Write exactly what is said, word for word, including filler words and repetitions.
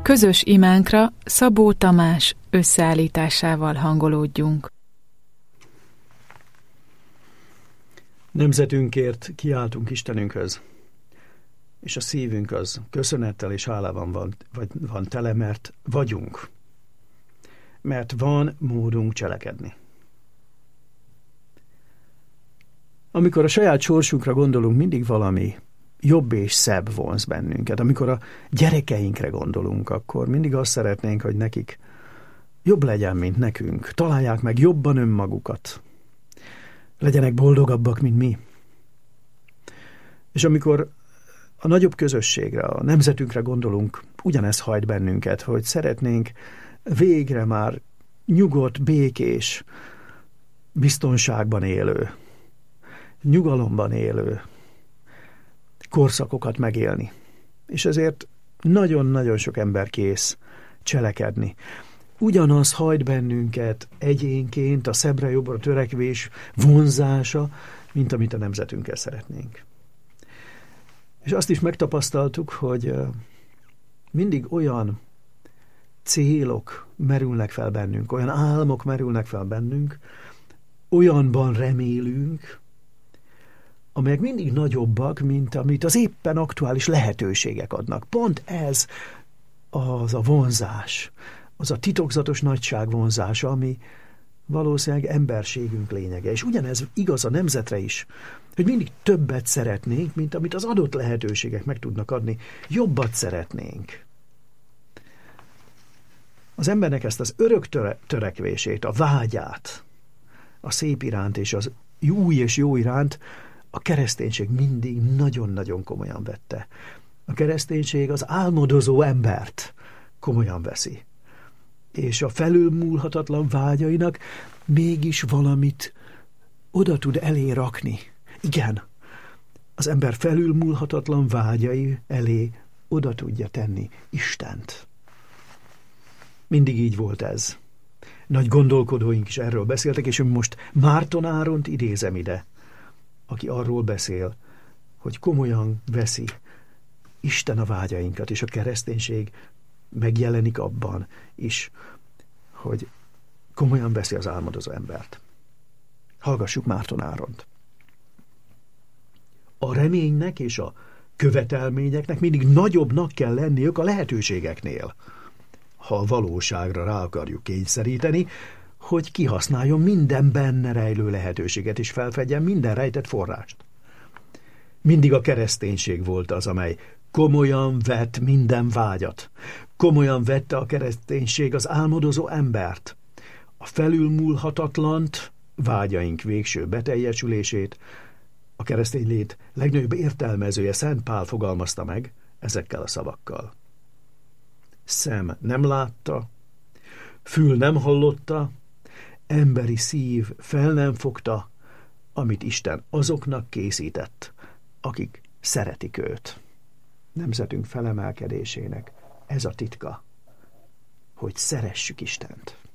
Közös imánkra Szabó Tamás összeállításával hangolódjunk. Nemzetünkért kiáltunk Istenünkhöz, és a szívünk az köszönettel és hálában van, vagy van tele, mert vagyunk. Mert van módunk cselekedni. Amikor a saját sorsunkra gondolunk, mindig valami jobb és szebb vonz bennünket. Amikor a gyerekeinkre gondolunk, akkor mindig azt szeretnénk, hogy nekik jobb legyen, mint nekünk. Találják meg jobban önmagukat. Legyenek boldogabbak, mint mi. És amikor a nagyobb közösségre, a nemzetünkre gondolunk, ugyanez hajt bennünket, hogy szeretnénk végre már nyugodt, békés, biztonságban élő, nyugalomban élő korszakokat megélni. És ezért nagyon-nagyon sok ember kész cselekedni. Ugyanaz hajt bennünket egyénként a szebbre jobbra törekvés vonzása, mint amit a nemzetünkkel szeretnénk. És azt is megtapasztaltuk, hogy mindig olyan célok merülnek fel bennünk, olyan álmok merülnek fel bennünk, olyanban remélünk, amelyek mindig nagyobbak, mint amit az éppen aktuális lehetőségek adnak. Pont ez az a vonzás, az a titokzatos nagyság vonzása, ami valószínűleg emberségünk lényege. És ugyanez igaz a nemzetre is, hogy mindig többet szeretnénk, mint amit az adott lehetőségek meg tudnak adni. Jobbat szeretnénk. Az embernek ezt az örök töre- törekvését, a vágyát, a szép iránt és az új és jó iránt a kereszténység mindig nagyon-nagyon komolyan vette. A kereszténység az álmodozó embert komolyan veszi. És a felülmúlhatatlan vágyainak mégis valamit oda tud elé rakni. Igen, az ember felülmúlhatatlan vágyai elé oda tudja tenni Istent. Mindig így volt ez. Nagy gondolkodóink is erről beszéltek, és most Márton Áront idézem ide, aki arról beszél, hogy komolyan veszi Isten a vágyainkat, és a kereszténység megjelenik abban is, hogy komolyan veszi az álmodozó embert. Hallgassuk Márton Áront. A reménynek és a követelményeknek mindig nagyobbnak kell lenniük a lehetőségeknél, ha a valóságra rá akarjuk kényszeríteni, hogy kihasználjon minden benne rejlő lehetőséget, és felfedjen minden rejtett forrást. Mindig a kereszténység volt az, amely komolyan vett minden vágyat. Komolyan vette a kereszténység az álmodozó embert, a felülmúlhatatlant, vágyaink végső beteljesülését. A keresztény lét legnagyobb értelmezője, Szent Pál fogalmazta meg ezekkel a szavakkal. Szem nem látta, fül nem hallotta, emberi szív fel nem fogta, amit Isten azoknak készített, akik szeretik őt. Nemzetünk felemelkedésének ez a titka, hogy szeressük Istent.